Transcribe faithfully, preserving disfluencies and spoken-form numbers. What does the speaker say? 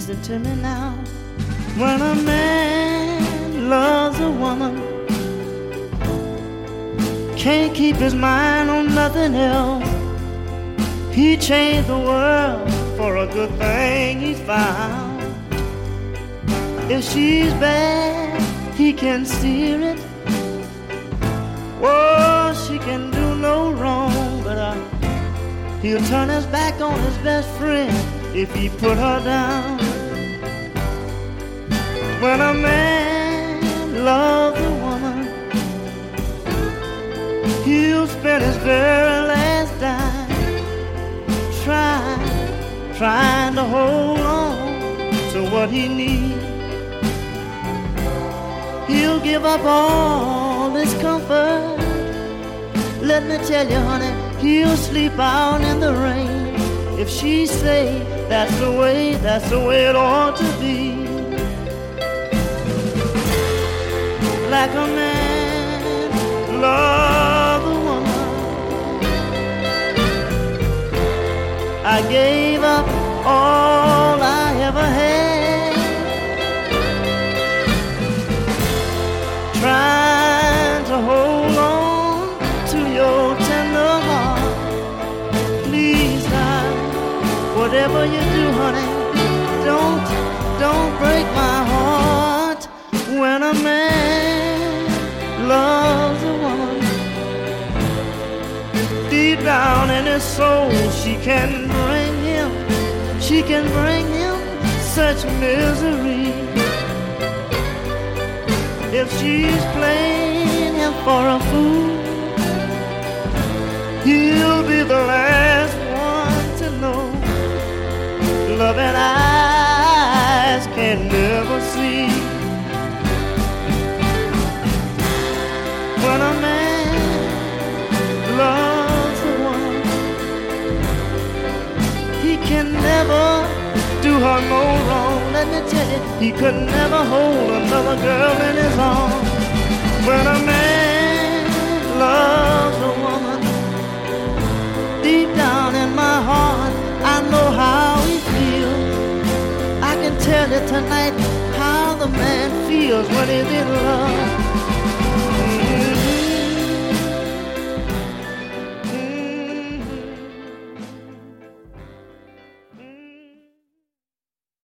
Listen to me now. When a man loves a woman, can't keep his mind on nothing else. He changed the world for a good thing he found. If she's bad, he can steer it. Oh, she can do no wrong, but uh, he'll turn his back on his best friend if he put her down. When a man loves a woman, he'll spend his very last dime trying, trying to hold on to what he needs. He'll give up all his comfort. Let me tell you, honey, he'll sleep out in the rain if she say that's the way, that's the way it ought to be. Like a man love a woman, I gave up all I ever had, trying to hold on to your tender heart. Please, God, whatever you do, honey, don't, don't break my heart. When a man loves a woman, deep down in his soul, she can bring him, she can bring him such misery. If she's playing him for a fool, he'll be the last one to know. Loving eyes can never see. When a man loves a woman, he can never do her no wrong. Let me tell you, he could never hold another girl in his arms. When a man loves a woman, deep down in my heart, I know how he feels. I can tell you tonight how the man feels when he's in love.